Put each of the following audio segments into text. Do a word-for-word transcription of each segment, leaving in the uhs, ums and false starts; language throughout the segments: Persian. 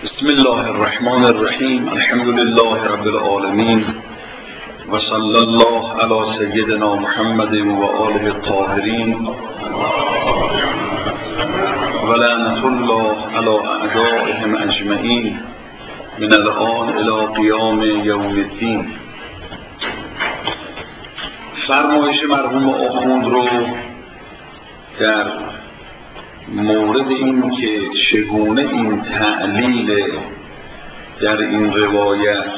بسم الله الرحمن الرحیم. الحمد لله رب العالمین و صلی الله علی سیدنا محمد و آله الطاهرین و لعنة الله علی اعدائهم اجمعین من الآن الی قیام یوم الدین. فرمایش مرحوم آخوند رو در مورد این که چگونه این تعلیل در این روایت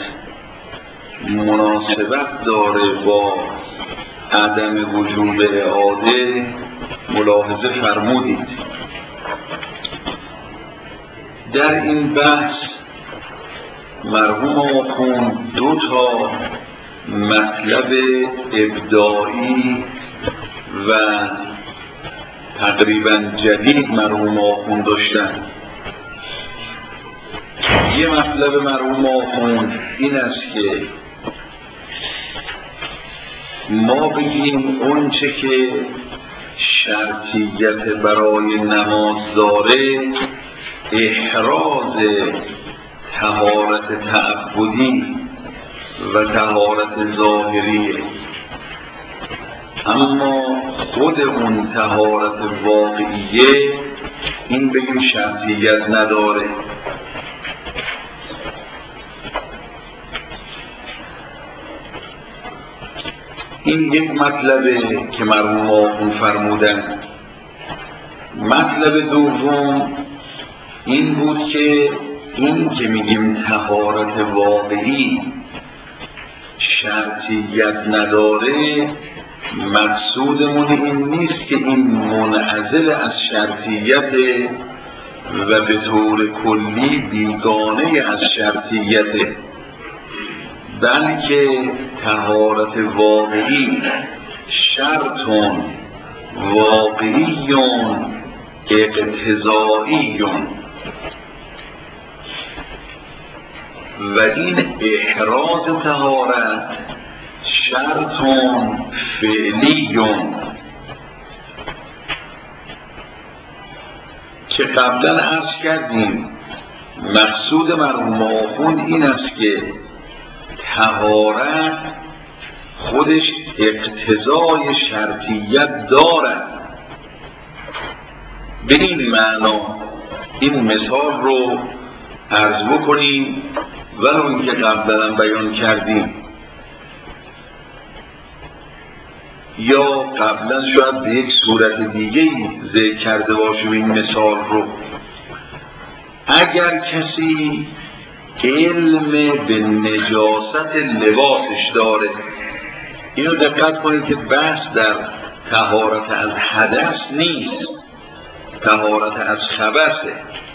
مناسبت داره با عدم وجود اعاده ملاحظه فرمودید. در این بحث مرحوم آخوند دو تا مطلب ابداعی و تقریبا جدید مرحوم آخوند داشتن. یه مطلب مرحوم آخوند این است که ما بگیم اون چه که شرطیت برای نماز داره احراز طهارت تعبدی و طهارت ظاهریه، اما خود اون طهارت واقعیه این بگیم شرطیت نداره. این یک مطلبه که مرحوم آخوند فرمودن. مطلب دوم این بود که این که میگیم طهارت واقعی شرطیت نداره، مقصودمون این نیست که این منعزل از شرطیت و به طور کلی بیگانه از شرطیت، بلکه طهارت واقعی شرطون واقعیون اقتضاییون و این احراز طهارت شرطون فعلیون که قبلا عرض کردیم. مقصود مرحوم آخوند این است که طهارت خودش اقتضای شرطیت دارد. به این معنا این مثال رو عرض بکنیم ولو اینکه قبلا بیان کردیم یا قبلا شاید به یک صورت دیگه ذکر کرده باشیم این مثال رو. اگر کسی علم به نجاست لباسش داره، اینو دقت کنید که بحث در طهارت از حدث نیست، طهارت از خبثه.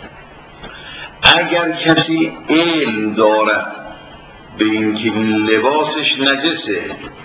اگر کسی علم دارد به اینکه این لباسش نجسه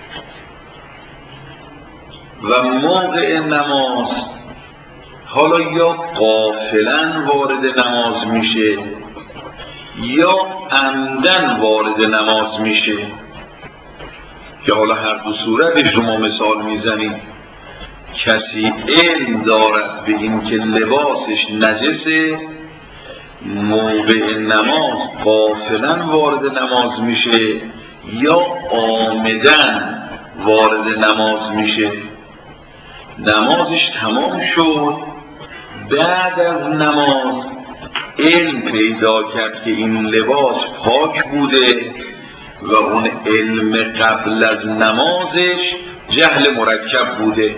و موقع نماز حالا یا غافلاً وارد نماز میشه یا عمدن وارد نماز میشه، که حالا هر دو صورتش رو ما مثال میزنیم. کسی علم دارد به اینکه لباسش نجسه، موقع نماز غافلاً وارد نماز میشه یا عامداً وارد نماز میشه. نمازش تمام شد، بعد از نماز علم پیدا کرد که این لباس پاک بوده و اون علم قبل از نمازش جهل مرکب بوده.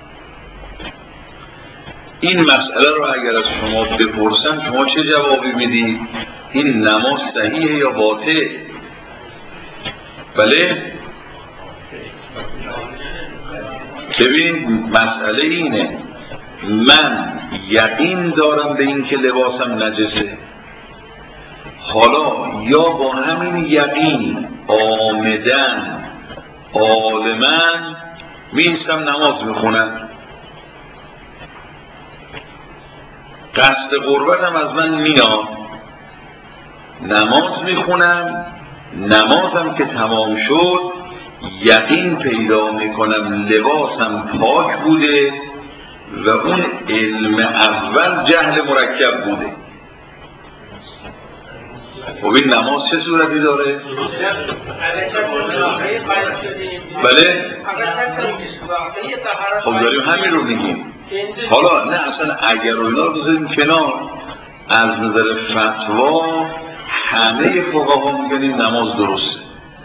این مسئله رو اگر از شما بپرسن شما چه جوابی میدید؟ این نماز صحیحه یا باطل؟ بله؟ ببین مسئله اینه، من یقین دارم به این که لباسم نجسه، حالا یا با همین یقین آمدن عالماً میستم نماز میخونم، قصد قربتم از من میاد، نماز میخونم، نمازم که تمام شد یقین پیدا میکنم لباسم پاک بوده و اون علم اول جهل مرکب بوده. خب این نماز چه صورتی داره؟ بله؟ خب داریم همین رو میگیم. حالا نه اصلا اگر رو اینا رو بذاریم کنار، از نظر فتوا همه فقها میگن این نماز درسته.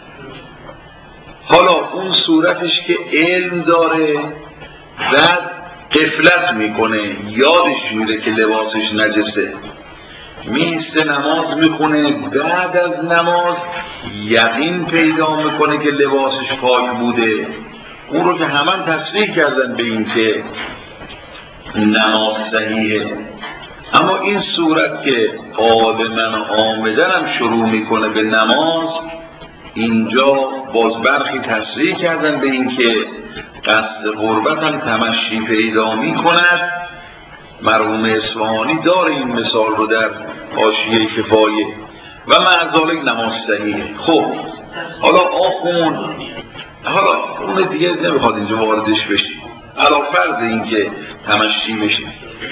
حالا اون صورتش که علم داره بعد غفلت میکنه، یادش میره که لباسش نجسه، میسته نماز میخونه، بعد از نماز یقین پیدا میکنه که لباسش پاک بوده، اون رو که همه تصریح کردن به این که نماز صحیحه. اما این صورت که عالماً آمدن هم شروع میکنه به نماز، اینجا باز برخی تصریح کردن به این که قصد قربت هم تمشی پیدا میکند. مرحوم اصفهانی داره این مثال رو در حاشیه کفایه و معذالک نماز صحیحه. خب حالا آخون، حالا اون دیگه نمیخواد اینجا واردش بشی، علا فرض این که تمشی بشی.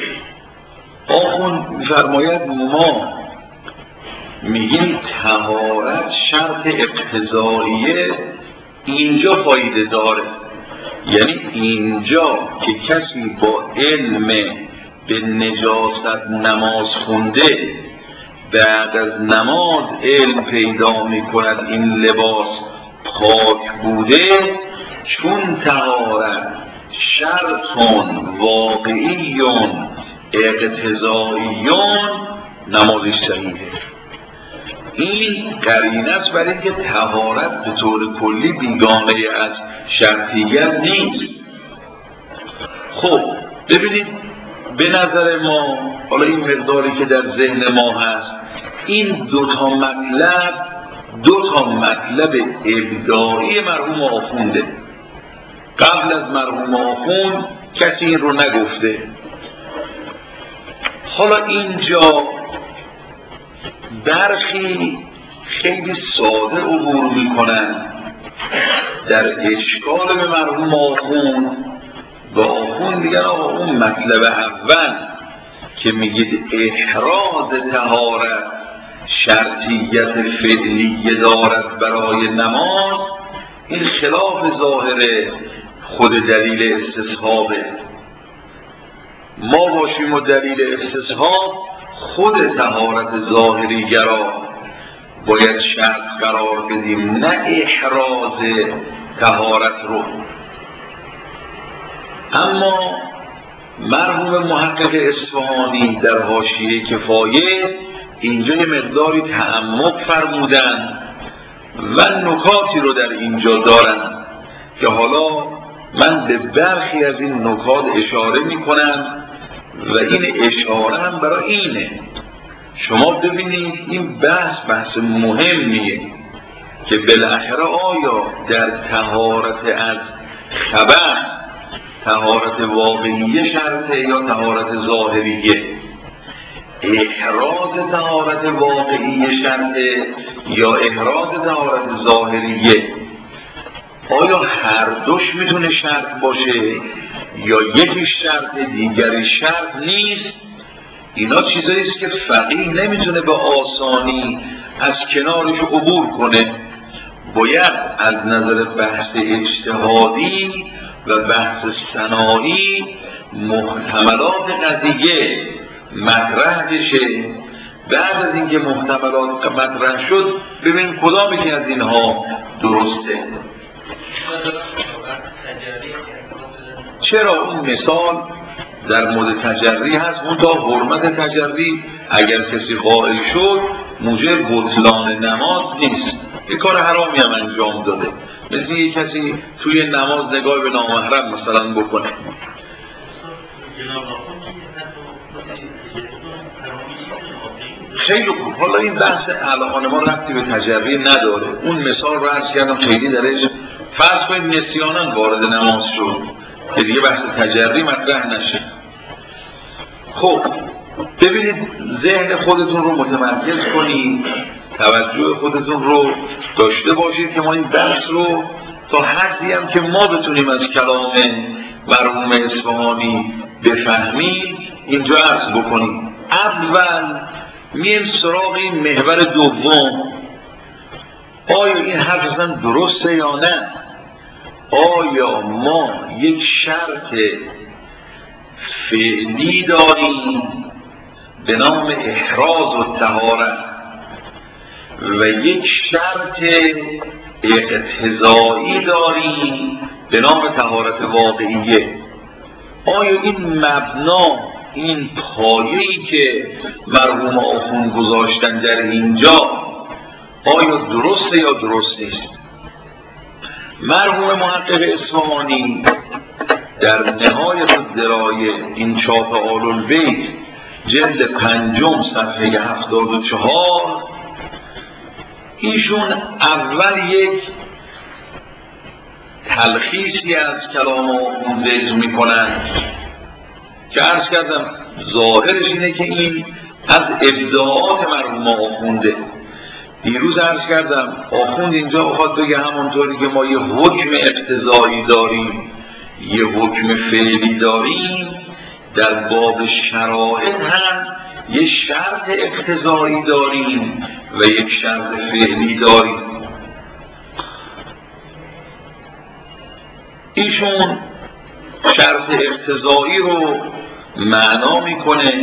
آخون میفرماید ما میگیم طهارت شرط اقتضاییه، اینجا فایده داره. یعنی اینجا که کسی با علم به نجاست نماز خونده، بعد از نماز علم پیدا میکند این لباس پاک بوده، چون طهارت شرطون واقعیون اقتضاییون نمازش صحیحه. این قرینه است برای اینکه طهارت به طور کلی بیگانه از شرطیت نیست. خب ببینید به نظر ما، حالا این مقداری که در ذهن ما هست، این دوتا مطلب دوتا مطلب ابداعی مرحوم آخونده. قبل از مرحوم آخوند کسی این رو نگفته. حالا اینجا برخی خیلی ساده عبور میکنن در اشکال به مرحوم آخوند. با آخوند میگن آقا اون مطلب اول که میگید احراز طهارت شرطیت فعلیه دارد برای نماز، این خلاف ظاهر خود دلیل استصحابه. ما باشیم و دلیل استصحاب خود طهارت ظاهری گرا باید شرط قرار بدیم، نه احراز طهارت رو. اما مرحوم محقق اصفهانی در حاشیه کفایه اینجا یه مقداری تعمق فرمودن و نکاتی رو در اینجا دارن که حالا من به برخی از این نکات اشاره میکنم و این اشاره هم برای اینه شما ببینید این بحث بحث مهمیه که بالاخره آیا در طهارت از خبث طهارت واقعیه شرطه یا طهارت ظاهریه؟ احراز طهارت واقعیه شرطه یا احراز طهارت ظاهریه؟ آیا هر دوش میتونه شرط باشه یا یکی شرط دیگری شرط نیست؟ اینا چیزایی است که فقیه نمیتونه به آسانی از کنارش عبور کنه. باید از نظر بحث اجتهادی و بحث صناعی محتملات قضیه مطرح بشه. بعد از اینکه محتملات مطرح شد ببین کدامی که از اینها درسته. چرا اون مثال در مورد تجری هست، اون تا حرمت تجری اگر کسی قائل شد موجب بطلان نماز نیست، یه کار حرامی هم انجام داده. مثل یه کسی توی نماز نگاه به نامحرم مثلا بکنه. خیلی خوب. حالا این بحث الان ما ربطی به تجری نداره. اون مثال رو عرض کردم خیلی درش فرض کنید نسیاناً وارد نماز شد که دیگه بحث تجری مطرح نشه. خب ببینید ذهن خودتون رو متمرکز کنید، توجه خودتون رو داشته باشید که ما این بحث رو تا حدی هم که ما بتونیم از کلام مرحوم اصفهانی بفهمیم اینجا عرض بکنیم. اول میایم سراغ این محور دوم. آیا این حرف اصلا درسته یا نه؟ آیا ما یک شرط فعلی داریم به نام احراز و طهارت و یک شرط اقتضایی داریم به نام طهارت واقعیه؟ آیا این مبنا، این پایه‌ای که مرحوم آخوند گذاشتن در اینجا، آیا درسته یا درست نیست؟ مرحوم محقق اصفهانی در نهایت الدرایه، این چاپ آل‌البیت جلد پنجم صفحه هفتاد و چهار، ایشون اول یک تلخیصی از کلام آخوند ذکر میکنند که عرض کردم ظاهرش اینه که این از ابداعات مرحوم آخونده. دیروز عرض کردم آخوند اینجا بخواد بگه همونطوری که ما یه حکم اقتضایی داریم یه حکم فعلی داریم، در باب شرایط هم یه شرط اقتضایی داریم و یک شرط فعلی داریم. ایشون شرط اقتضایی رو معنا میکنه،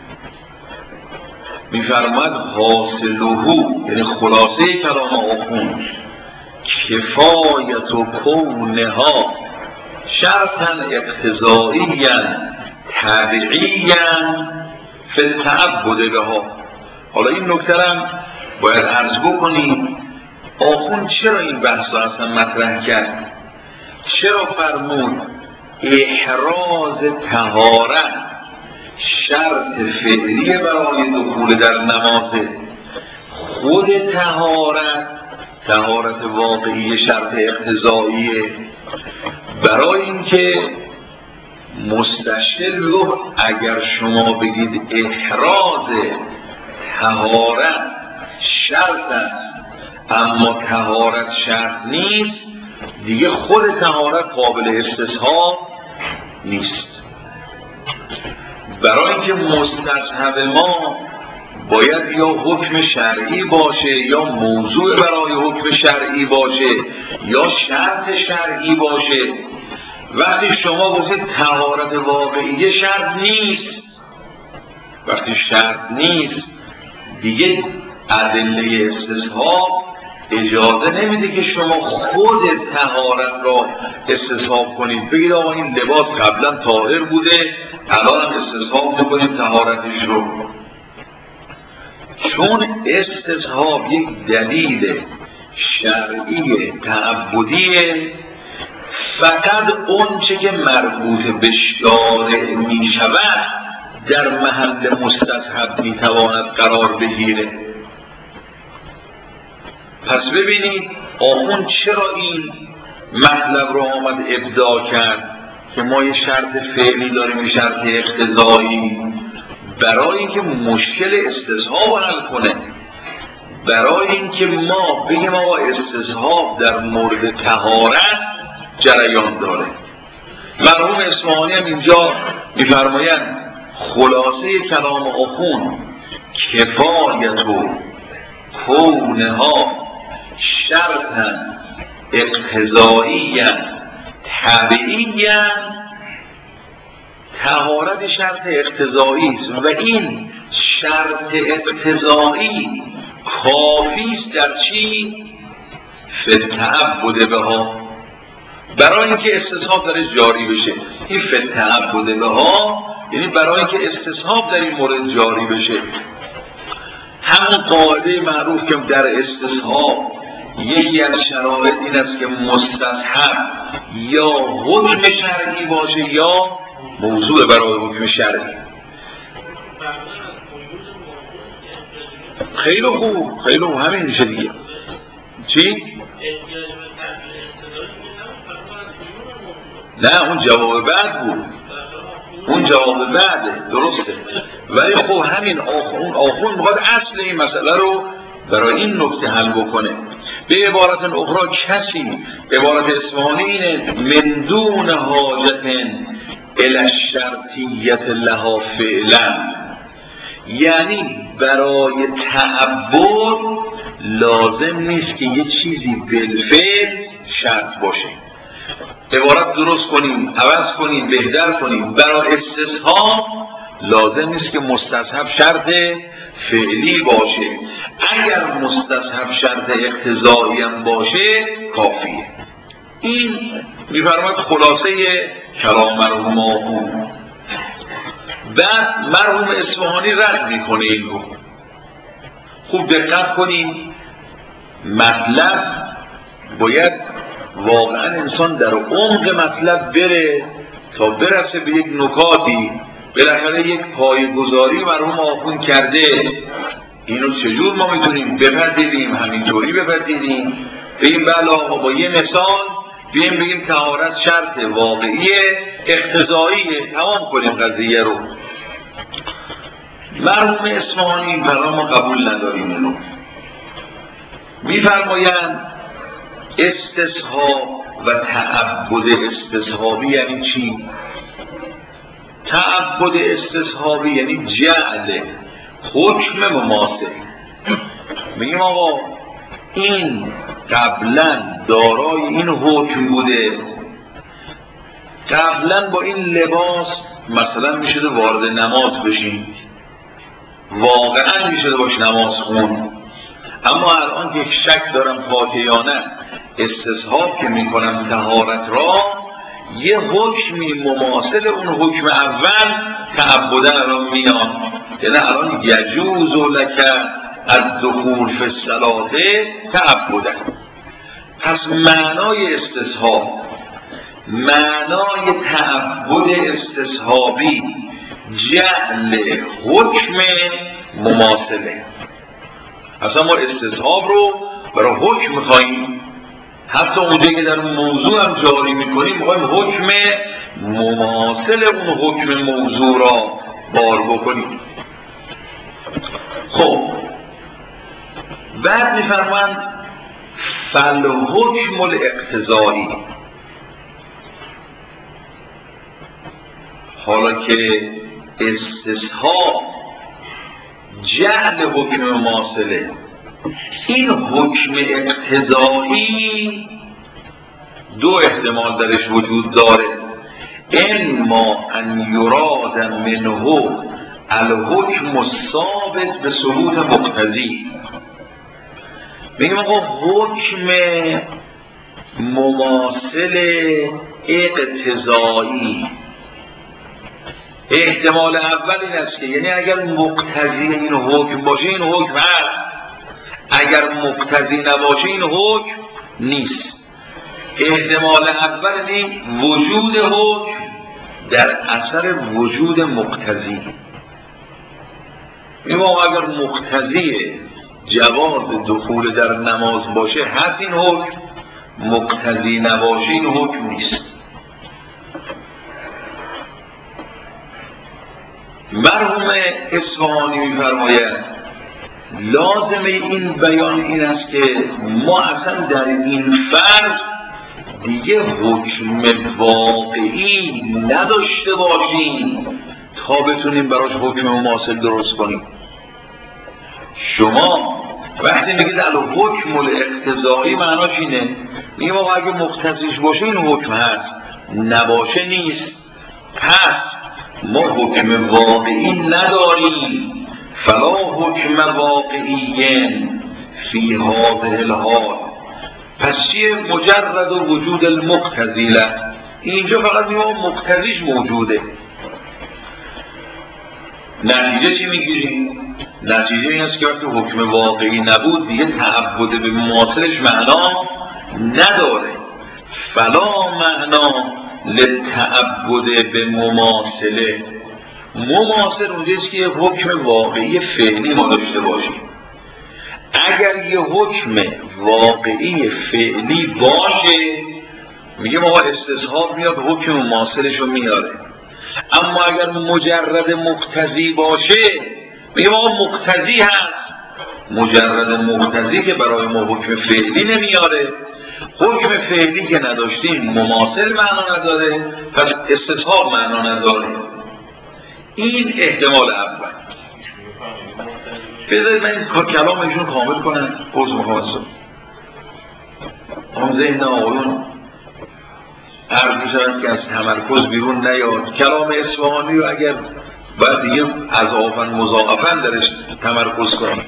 میفرماد حاصلهو، یعنی خلاصه کلام آخوند، کفایت و کونها شرطا اقتضائیا طبیعیا فی التعبد بها. حالا این نکته هم باید عرض بکنیم، آخوند چرا این بحث را اصلا مطرح کرد؟ چرا فرمود احراز طهارت شرط فعلی برای دخول در نمازه؟ خود طهارت، طهارت واقعی شرط اقتضاییه. برای اینکه مستشکل رو اگر شما بگید احراز طهارت شرط است اما طهارت شرط نیست، دیگه خود طهارت قابل استصحاب نیست. برای اینکه مستصحب ما باید یا حکم شرعی باشه یا موضوع برای حکم شرعی باشه یا شرط شرعی باشه. وقتی شما گفتید طهارت واقعی شرط نیست، وقتی شرط نیست دیگه ادله استصحاب اجازه نمیده که شما خود طهارت را استصحاب کنید، بگید آقا این لباس قبلا طاهر بوده الان هم استصحاب میکنیم طهارتش رو. چون استصحاب یک دلیل شرعی تعبدیه، فقط اون چه که مربوط به شارع می شود در محل مستصحب می تواند قرار بگیره. پس ببینید آخوند چرا این مطلب رو آمد ابداع کرد که ما یه شرط فعلی داریم، یه شرط اقتضایی، برای اینکه مشکل استصحاب حل کنه، برای اینکه ما بگیم آقا استصحاب در مورد طهارت جریان داره. مرحوم اصفهانی هم اینجا می‌فرمایند خلاصه کلام آخوند کفایت و کونها شرطا اقتضائیا طبیعیا، طهارت شرط اقتضایی است و این شرط اقتضایی کافی است در چی؟ فی التعبد بها، برای اینکه استصحاب درش جاری بشه. این فی التعبد بها یعنی برای اینکه استصحاب در این مورد جاری بشه. همون قاعده معروف که در استصحاب یکی از شرایط این است که مستصحب یا حکم شرعی باشه یا موضوع برای حکم شرعی. خیلی خوب، خیلی خوب، همین میشه دیگه. چی؟ نه اون جواب بعد بود، اون جواب بعده، درسته. ولی خب همین آخوند آخوند میخواد اصل این مسئله رو برای این نکته حل بکنه. به عبارت اخرى کسی، عبارت اصفهانی اینه، من دون حاجت الی الشرطیت لها فعلا، یعنی برای تعبد لازم نیست که یه چیزی بالفعل شرط باشه، عبارت درست کنیم، عوض کنیم، بهتر کنیم. برای استصحاب لازم نیست که مستصحب شرط فعلی باشه، اگر مستصحب شرط اقتضایی هم باشه کافیه. این میفرماید خلاصه کلام مرحوم آخوند. بعد مرحوم اصفهانی رد میکنه این رو. خوب دقت کنیم، مطلب باید واقعا انسان در عمق مطلب بره تا برسه به یک نکاتی. بالاخره یک پایه‌گذاری مرحوم آخوند کرده، اینو چجور ما میتونیم بپذیریم؟ همینطوری بپذیریم؟ بگیم بله آقا با یه مثال بیم بگیم طهارت شرط واقعیه اقتضاییه، تمام کنیم قضیه رو. مرحوم اصفهانی برای ما قبول نداریم اینو. میفرمایند استصحاب و تعبد استصحابی یعنی چی؟ تعبد استصحابی یعنی جعل حکم مماثل. میگیم آقا این قبلا دارای این حکم بوده، قبلا با این لباس مثلا میشده وارد نماز بشین، واقعا میشده باش نماز خون، اما الان که شک دارم پاکه یا نه، استصحاب که میکنم طهارت را، یه حکمی مماثل اون حکم اول تعبدن الان میاد، یعنی الان یجوز لک الدخول فی الصلاة تعبدن. پس معنای استصحاب، معنای تعبد استصحابی جعل حکم مماثله. اصلا ما استصحاب رو برای حکم میخواییم، حتی اونجایی که در اون موضوع هم جاری میکنیم میخواییم حکم مماثل اون حکم موضوع را بار بکنیم. خب بعد میفرمایند فالحکم الاقتضایی. حالا که استصحاب جعل حکم مماثله، این حکم اقتضایی دو احتمال درش وجود داره. اما ان یراد منه الحکم الثابت به ثبوت مقتضی. میگم آقا حکم مماثل اقتضایی، احتمال اول این است که یعنی اگر مقتضی این حکم باشه این حکم هست، اگر مقتضی نباشه این حکم نیست. احتمال اول این وجود حکم در اثر وجود مقتضی. این موقع اگر مقتضی جواز دخول در نماز باشه هست این حکم، مقتضی نباشه این حکم نیست. مرحوم اصفهانی می‌فرماید لازمه این بیان این است که ما اصلا در این فرض دیگه حکم واقعی نداشته باشیم تا بتونیم براش حکم مماثل درست کنیم. شما وقتی میگید الحکم الاقتضایی معناش اینه، میگیم آقا اگه مقتضیش باشه این حکم هست، نباشه نیست. پس ما حکم واقعی نداریم، فلا حکم واقعی فی هذه الحال. پس چیه؟ مجرد وجود المقتضی له. اینجا فقط میگیم مقتضیش موجوده. نتیجه چی میگیریم؟ نتیجه این است که وقتی حکم واقعی نبود دیگه تعبد به مماثلش معنا نداره. فلا معنا للتعبد به مماثله. مماثل اونجاست که یه حکم واقعی فعلی ما داشته باشیم. اگر یه حکم واقعی فعلی باشه میگه ما استصحاب میاد حکم مماثلش رو میاره، اما اگر مجرد مقتضی باشه میگه ما مقتضی هست، مجرد مقتضی که برای ما حکم فعلی نمیاره، حکم فعلی که نداشتیم مماثل معنا نداره، پس استصحاب معنا نداره. این احتمال اول. بذارید من این کلامشون کامل کنم. عرض میخوام از تو هم ذهن آقایون عرض میشود که از تمرکز بیرون نیاد. کلام اصفهانی رو اگر باید دیگه اضافاً مضاعفاً درش تمرکز کنیم.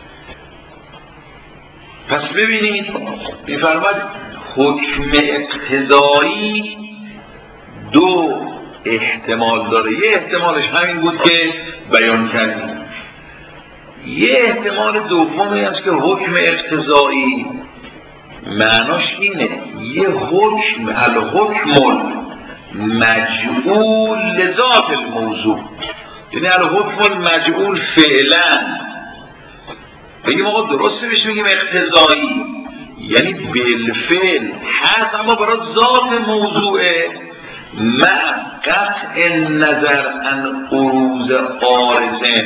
پس ببینید میفرماد حکم اقتضایی دو احتمال داره. یه احتمالش همین بود که بیان کردیم. یه احتمال دومی است که حکم اقتضایی معناش اینه یه حکم الحکم مجعول لذات الموضوع، یعنی الحکم المجعول فعلا. بگیم آقا درسته بهش میگیم اقتضایی، یعنی بالفعل هست اما برای ذات موضوعه، مع قطع نظر عن عروض عارضه،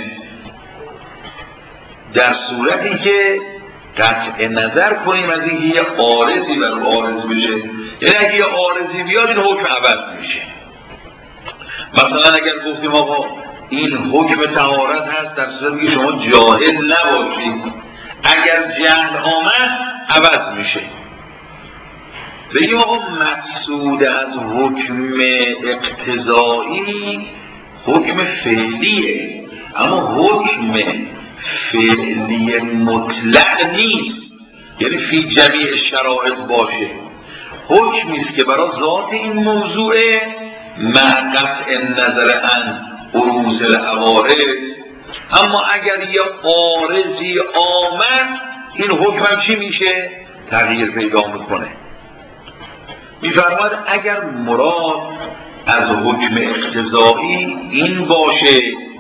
در صورتی که قطع نظر کنیم از اینکه یه عارضی بر عارض بشه. یعنی اگه یه عارضی بیاد این حکم عوض میشه. مثلا اگر گفتیم آقا این حکم طهارت هست در صورتی که شما جاهل نباشید، اگر جهل آمد عوض میشه. بگیم آقا مقصود از حکم اقتضایی حکم فعلیه، اما حکم فعلی مطلق نیست، یعنی فی جمیع شرایط باشه. حکمی است که برای ذات این موضوع مع قطع نظر عن عروض العوارض، اما اگر یه عارضی آمد این حکم چی میشه؟ تغییر پیدا میکنه. میفرماد اگر مراد از حکم اقتضایی این باشه،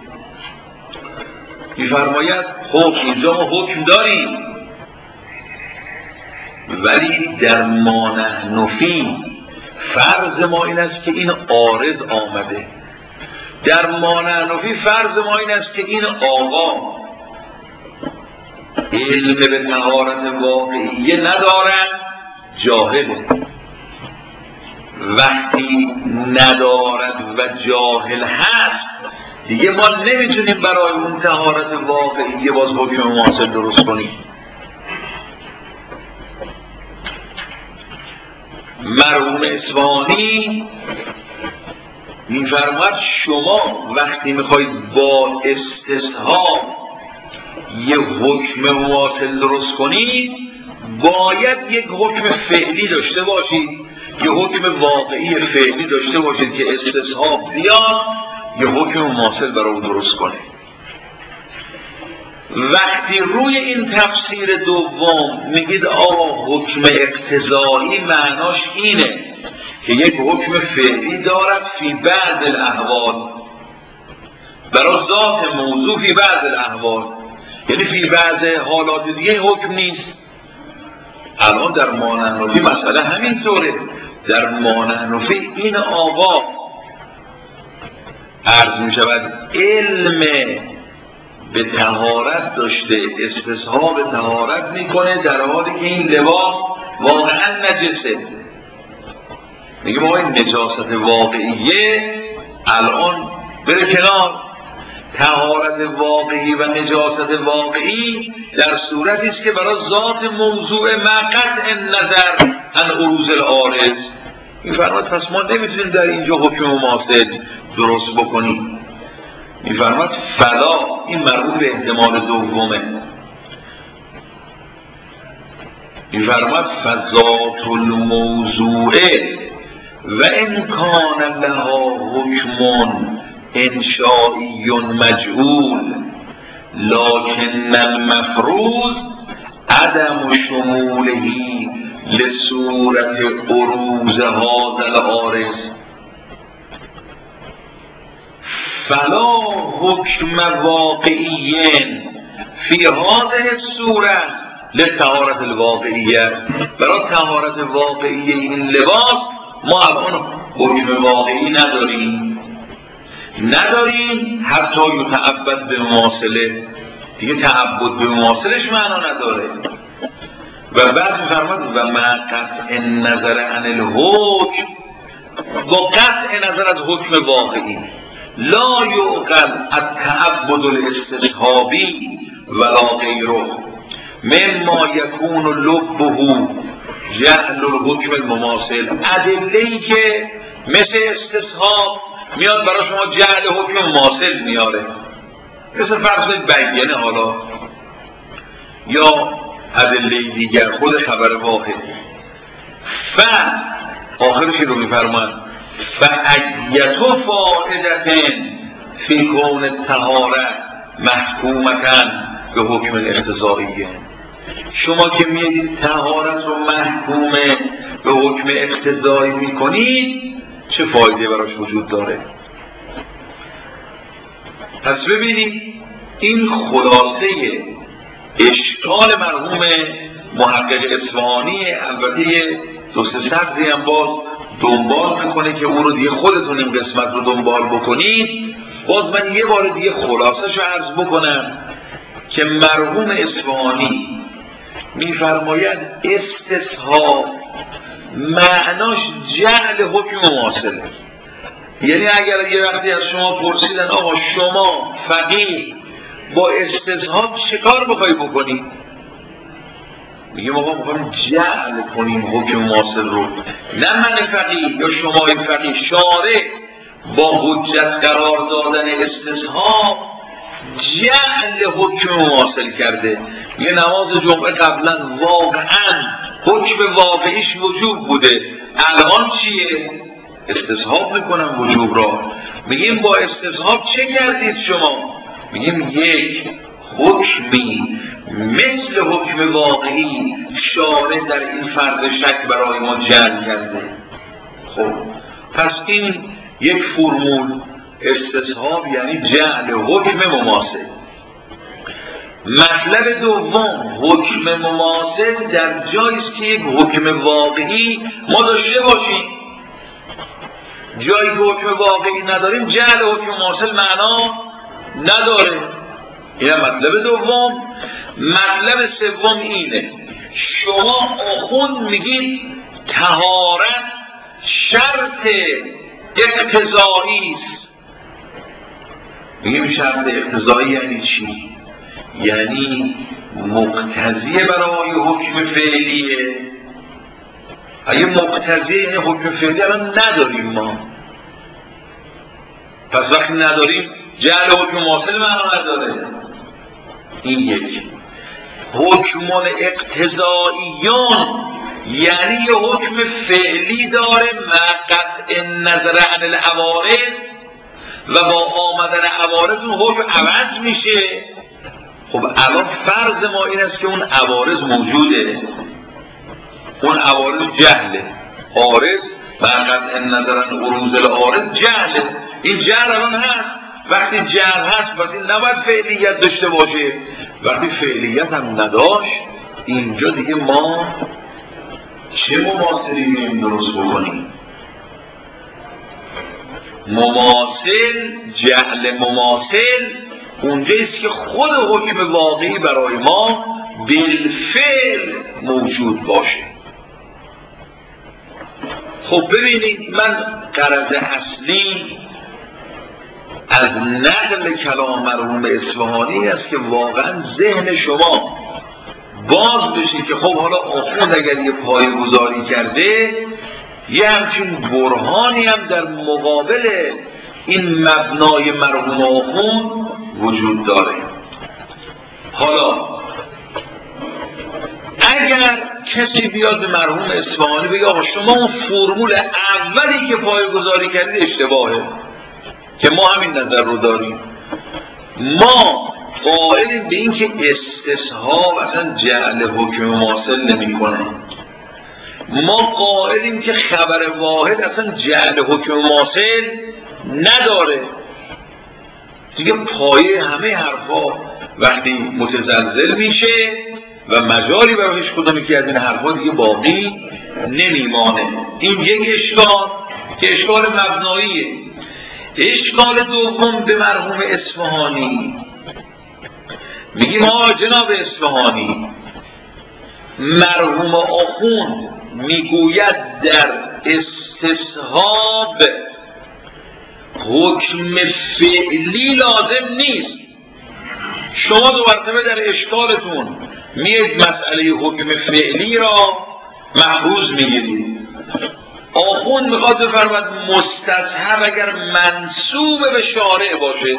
میفرماید خب اینجا ما حکم داریم ولی در ما نحن فی فرض ما این است که این عارض آمده، در ما نحن فی فرض ما این است که این آقا علم به طهارت واقعیه ندارد، جاهله. وقتی ندارد و جاهل هست دیگه ما نمیتونیم برای اون طهارت واقعیه باز حکم معاصر درست کنیم. مرحوم اصفهانی میفرماد شما وقتی میخواید با استصحاب یه حکم معاصر درست کنید باید یک حکم فعلی داشته باشید، یه حکم واقعی فعلی داشته باشید که استصحاب بیاد یه حکم معاصر برای اون درست کنه. وقتی روی این تفسیر دوم میگید آقا حکم اقتضایی معناش اینه که یک حکم فعلی دارد فی بعض الاحوال، برای ذات موضوع فی بعض الاحوال، یعنی فی بعض حالات دیگه حکم نیست. الان در مانعنفی مسئله همین طوره. در مانعنفی این آقا عرض می شود علم به طهارت داشته، استصحاب طهارت میکنه در حالی که این لباس واقعا نجسه. میگه ما این نجاست واقعیه الان بره کنار. طهارت واقعی و نجاست واقعی در صورتی است که برای ذات موضوع مع قطع نظر عن عروض العارض. این فرماد پس ما نمیتونیم در اینجا حکم معاصر درست بکنیم. میفرماد فلا، این مربوط به احتمال دومه. میفرماد فذات الموضوع و ان کان لها حکم انشائی مجعول لکن المفروض عدم شموله لصورت عروض هذا العارض. فلا حکم واقعی فی هذه الصورت للطهارت الواقعیه. برای طهارت واقعی این لباس ما الان حکم واقعی نداریم نداریم حتی یتعبد به مماثله، دیگه تعبد به مماثلش معنا نداره. و بعد می‌فرماد و مع قطع نظر عن الحکم، با قطع نظر از حکم واقعی. لا یعقل التعبد الاستصحابی ولا غیره مما یکون لبه جهل الحکم المماثل. ادله‌ای که مثل استصحاب میاد برای شما جهل حکم مماثل میاره، مثل فرض بیانه حالا یا ادله دیگر، خود خبر واحد. ف آخرش رو میفرمان فایتو فائدتن فی کون طهارت محکومتن به حکم اقتضاییه. شما که میگید طهارت رو محکوم به حکم اقتضایی میکنید، چه فایده براش وجود داره؟ پس ببینید این خلاصه اشکال مرحوم محقق اصفهانی. البته دو سه سطری هم باز دنبال میکنه که اون رو دیگه خودتون این قسمت رو دنبال بکنید. باز من یه بار دیگه خلاصش رو عرض بکنم که مرحوم اصفهانی میفرماید استصحاب معناش جعل حکم مماثله. یعنی اگر یه وقتی از شما پرسیدن آقا شما فقیه با استصحاب چه کار بخوای بکنی؟ میگیم آقا میخوایم جعل کنیم حکم مماثل رو. نه من فقیه یا شما فقیه، شارع با حجت قرار دادن استصحاب جعل حکم مماثل کرده. یه نماز جمعه قبلا واقعا حکم واقعیش وجوب بوده، الان چیه؟ استصحاب میکنم وجوب را. میگیم با استصحاب چه کردید شما؟ میگیم یک حکمی مثل حکم واقعی شارع در این فرض شک برای ما جعل کرده. خب پس این یک فرمول استصحاب یعنی جعل حکم مماثل. مطلب دوم حکم مماثل در جایی است که یک حکم واقعی ما داشته باشیم. جایی که حکم واقعی نداریم جعل حکم مماثل معنا نداره. این مطلب دوم. مطلب سوم اینه شما آخوند میگید طهارت شرط اقتضایی است. میگیم شرط اقتضایی یعنی چی؟ یعنی مقتضیه برای حکم فعلیه. اگه مقتضیه یعنی حکم فعلی الان نداریم ما، پس وقتی نداریم جعل حکم مماثل معنا نداره. این یک. حکمان اقتضاییان یعنی یه حکم فعلی داره مع قطع نظر عن العوارض و با آمدن عوارض اون حکم عوض میشه. خب الان فرض ما این است که اون عوارض موجوده، اون عوارض جهله. عارض مع قطع نظر عن عروض العارض جهله. این جهل الان هست. وقتی جهل هست پس این نباید فعلیت داشته باشه. وقتی فعلیت هم نداشت اینجا دیگه ما چه مماثلی می‌ایم درست بکنیم؟ مماثل، جهل مماثل اونجاییست که خود حکم واقعی برای ما بالفعل موجود باشه. خب ببینید من غرض اصلی از نقل کلام مرحوم اصفهانی است که واقعا ذهن شما باز بشه که خب حالا آخوند اگر یه پایه‌گذاری کرده یه همچین برهانی هم در مقابل این مبنای مرحوم آخوند وجود داره. حالا اگر کسی بیاد به مرحوم اصفهانی بگه آقا شما اون فرمول اولی که پایه‌گذاری کردید اشتباهه، که ما همین نظر رو داریم، ما قائلیم به این که استصحاب اصلا جعل حکم مماثل نمی کنه. ما قائلیم که خبر واحد اصلا جعل حکم مماثل نداره. دیگه پایه همه حرفا وقتی متزلزل میشه و مجالی برای هیچ کدومی که از این حرفا دیگه باقی نمیمانه. این یک اشکال که اشکال مبناییه. اشکال دوم به مرحوم اصفهانی میگیم آقا جناب اصفهانی، مرحوم آخوند میگوید در استصحاب حکم فعلی لازم نیست. شما دو مرتبه در اشکالتون میید مسئله حکم فعلی را محفوظ میگیرید. آخوند میخواد بفرماید مستصحب اگر منسوب به شارع باشه،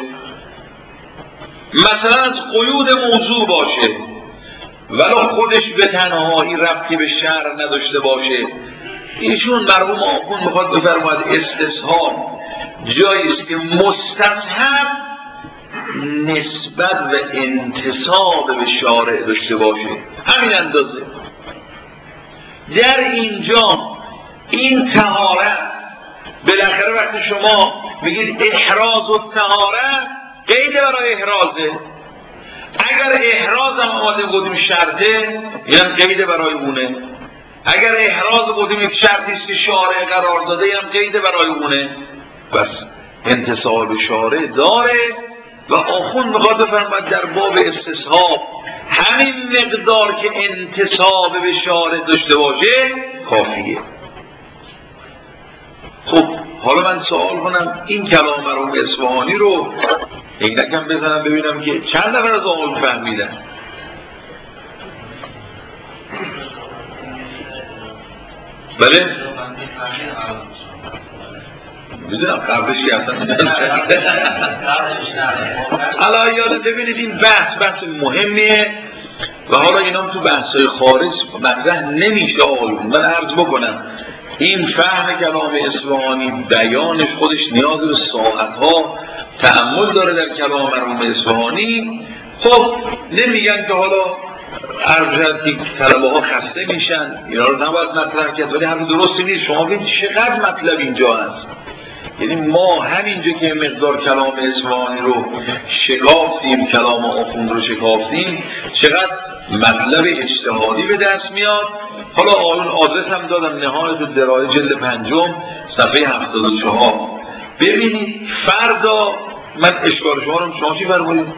مثلا از قیود موضوع باشه ولو خودش به تنهایی ربطی به شرع نداشته باشه، ایشون مرحوم آخوند میخواد بفرماید استصحاب جایی است که مستصحب نسبت و انتساب به شارع داشته باشه، همین اندازه. در اینجا این طهارت بالاخره وقتی شما میگید احراز و طهارت قید برای احرازه، اگر احراز هم آمده بودیم شرطه یعنی قید برای اونه، اگر احراز بودیم یک شرطی است که شارع قرار داده یعنی قید برای اونه. بس انتصاب به شارع داره و آخوند میخواد بفرماید در باب استصحاب همین مقدار که انتصاب به شارع داشته باشه کافیه. خب حالا من سوال کنم این کلام مرحوم اصفهانی رو اینکم بزنم ببینم که چند نفر از آقایون فهمیدن. بله؟ میدونم قبلش کردم. حالا یاد ببینید این بحث بحث مهمیه و حالا اینا تو بحث‌های خارج مطرح نمیشه آقایون. من عرض بکنم این فهم کلام اصفهانی بیانش خودش نیاز به ساعت‌ها تأمل داره در کلام مرحوم اصفهانی. خب نمیگن که حالا عرض که طلبه ها خسته میشن اینا رو نباید مطرح کرد، ولی حرف درستی نیست. شما ببینید چقدر مطلب اینجا هست. یعنی ما همینجا که مقدار کلام اصفهانی رو شکافتیم، کلام آخوند رو شکافتیم، چقدر مطلب اجتهادی به دست میاد. حالا آن آدرس هم دادم نهایت الدرایه جلد پنجم صفحه هفتاد و چهار. ببینید فردا من اشکال شما رو شما چی فرمودید؟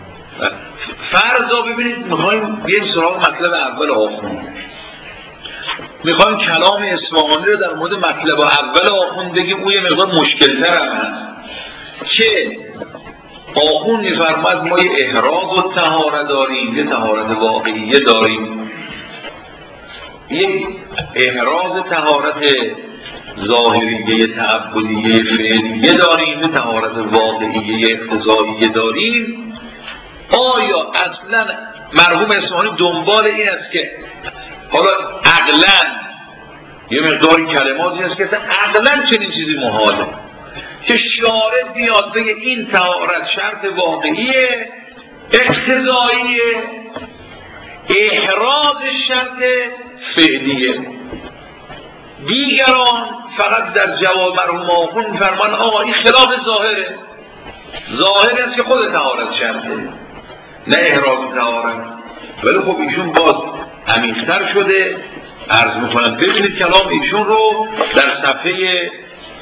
فردا ببینید میخوایم بیایم سراغ مطلب اول آخوند، میخوایم کلام اصفهانی رو در مورد مطلب اول آخوند بگیم. اون یه مقدار مشکل تر هم هست که آخوند میفرماید ما یه احراز و طهارت داریم، یه طهارت واقعیه داریم، یک احراز طهارت ظاهریه تعبدیه فعلیه داریم، یه طهارت واقعیه اقتضاییه داریم. آیا اصلا مرحوم اصفهانی دنبال این است که حالا عقلاً یه مقداری کلماتی هست که عقلاً چنین چیزی محاله که شارع بیاد بگه این طهارت شرط واقعیه اقتضاییه، احراز شرط فعلیه. دیگران فقط در جواب مرحوم آخوند فرمان آقا این خلاف ظاهره، ظاهر است که خود طهارت شرطه نه احراز طهارت. ولی خب ایشون باز عمیق‌تر شده. عرض میکنم ببینید کلام ایشون رو در صفحه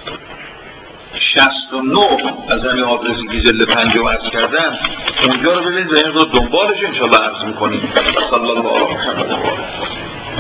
شصت و نه از همین آدرسی که جلد پنجم عرض کردم اونجا رو ببینید و این رو دنبالش انشاءالله عرض میکنیم. صلی الله علیه و سلم.